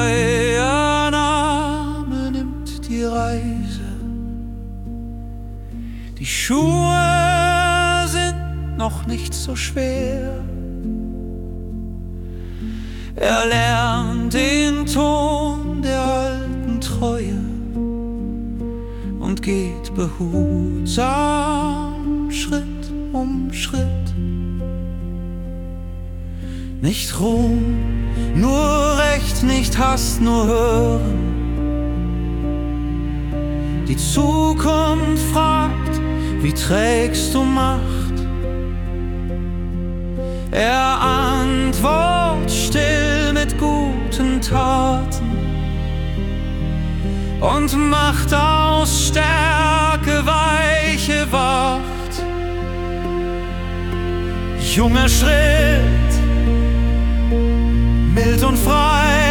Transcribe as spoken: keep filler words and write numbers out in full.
neuer Name nimmt die Reise. Die Schuhe sind noch nicht so schwer. Er lernt den Ton der alten Treue und geht behutsam Schritt um Schritt. Nicht Ruhm, nur Recht, nicht Hass, nur Hören. Die Zukunft fragt, wie trägst du Macht? Er antwortet still mit guten Taten und macht aus Stärke weiche Wacht. Junger Schritt, mild und frei,